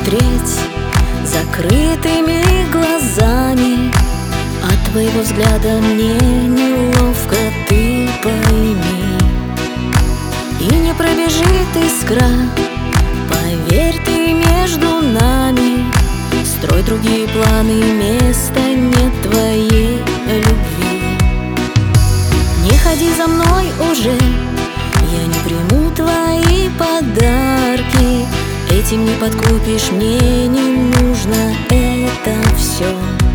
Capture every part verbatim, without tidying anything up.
смотреть закрытыми глазами. От твоего взгляда мне неловко, ты пойми. И не пробежит искра, поверь ты, между нами. Строй другие планы, места нет твоей любви. Не ходи за мной уже, я не приму твои подарки. Этим не подкупишь, мне не нужно это все.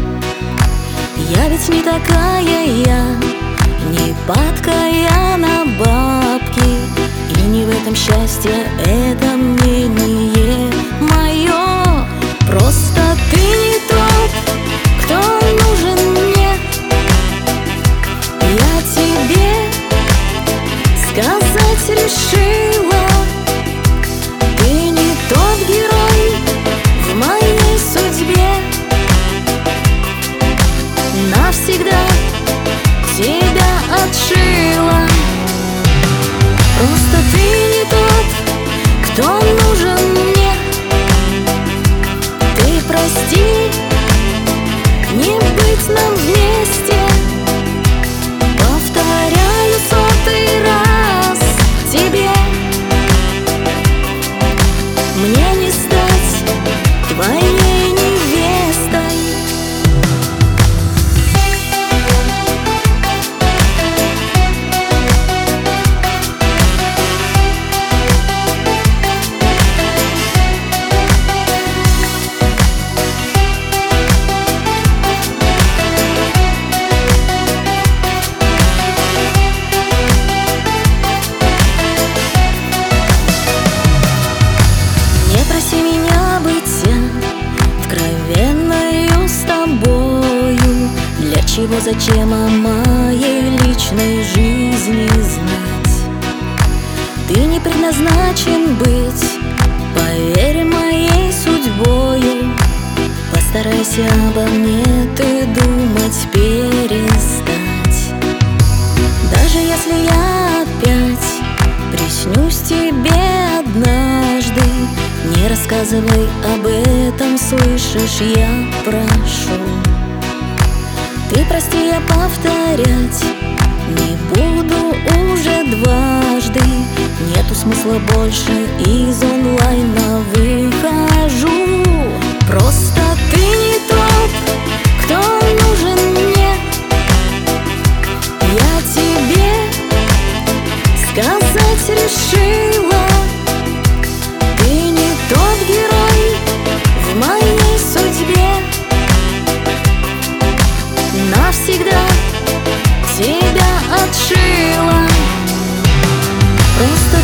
Я ведь не такая я, не падкая на бабки. И не в этом счастье, это мнение мое. Просто ты не тот, кто нужен мне. Я тебе сказать решила: ты не тот герой в моей судьбе. Навсегда тебя отшила. Просто ты не тот, кто нужен мне. Ты прости, не быть нам вместе. Повторяю сотый раз тебе: мне не стать твоей невестой. Проси меня быть откровенною с тобою. Для чего, зачем о моей личной жизни знать? Ты не предназначен быть, поверь, моей судьбою. Постарайся обо мне ты думать перестать. Даже если я опять приснюсь тебе однажды, не рассказывай об этом, слышишь, я прошу. Ты прости, я повторять не буду уже дважды. Нету смысла больше, из онлайна выхожу. Просто ты не тот, кто нужен мне. Я тебе сказать решила: тот герой в моей судьбе. Навсегда тебя отшила. Просто